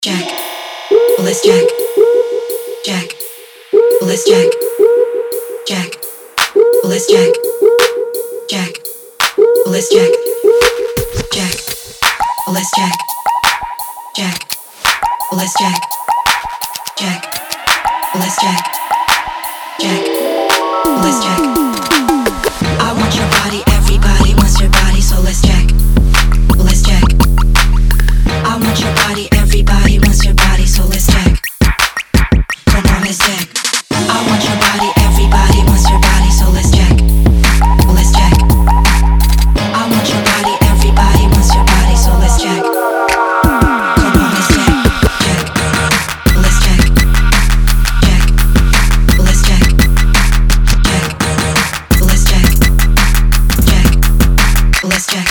Jack, let's Jack, Jack, let's Jack, Jack, let's Jack, Jack, let's Jack, Jack, let's Jack, Jack, let's Jack, Jack, let's Jack, Jack, let's Jack. I want your body, everybody wants your body, so let's Jack, let's Jack. I want your body, everybody wants your body, so let's Jack. Come on, let's Jack. I want your body, everybody wants your body, so let's Jack. Let's Jack. I want your body, everybody wants your body, so let's Jack. Come on, let's Jack. Jack. Let's Jack. Jack. Let's Jack. Jack. Let's Jack. Jack. Let's Jack.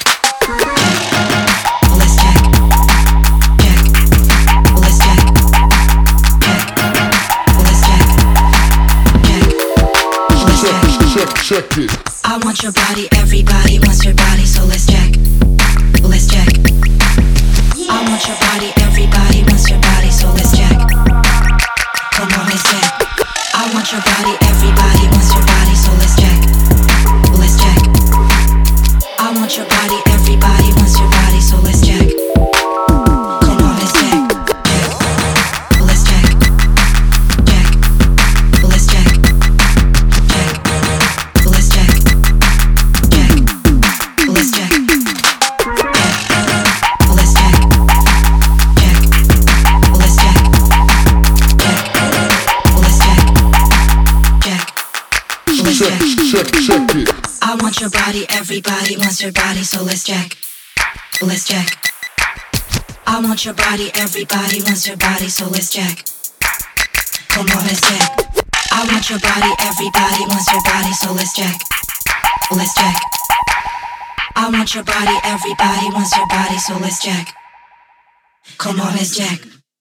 Check it. I want your body, everybody wants your body, so let's Jack. Let's Jack. I want your body, everybody wants your body, so let's Jack. Come on, let's Jack. I want your body, everybody wants your body, so let's Jack. Let's Jack. I want your body, everybody wants your body, so let's Jack. Come on, let's Jack. Jack. Let's Jack. Jack. Let's Jack. Jack. Let's Jack. Jack. Let's Jack. Jack. Let's Jack. Jack. Let's Jack. Jack. Let's Jack. Jack. Let's Jack. Check it. I want your body, everybody wants your body, so let's Jack. Let's Jack. I want your body, everybody wants your body, so let's Jack. Come on, let's Jack. I want your body, everybody wants your body, so let's Jack. Let's Jack. I want your body, everybody wants your body, so let's Jack. Come on, let's Jack.